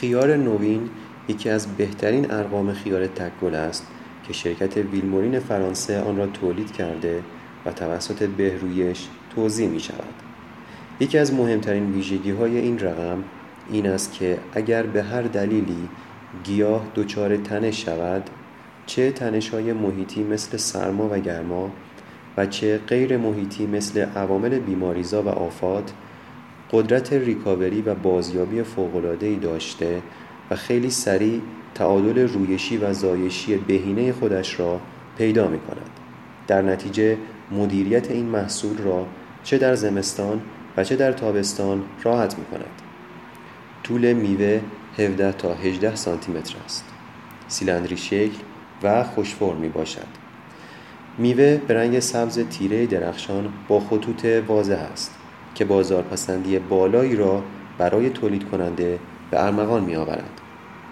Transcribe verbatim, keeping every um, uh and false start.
خیار نوین یکی از بهترین ارقام خیار تک‌گل است که شرکت ویلمورین فرانسه آن را تولید کرده و توسط بهرویش توزیع می شود. یکی از مهمترین ویژگی‌های این رقم این است که اگر به هر دلیلی گیاه دچار تنش شود، چه تنش‌های محیطی مثل سرما و گرما و چه غیر محیطی مثل عوامل بیماریزا و آفات، قدرت ریکاوری و بازیابی فوق‌العاده‌ای داشته و خیلی سریع تعادل رویشی و زایشی بهینه خودش را پیدا می کند. در نتیجه مدیریت این محصول را چه در زمستان و چه در تابستان راحت می کند. طول میوه هفده تا هجده سانتی متر است. سیلندری شکل و خوش فرم می باشد. میوه به رنگ سبز تیره درخشان با خطوط واضح است که بازارپسندی بالایی را برای تولید کننده به ارمغان می آورد.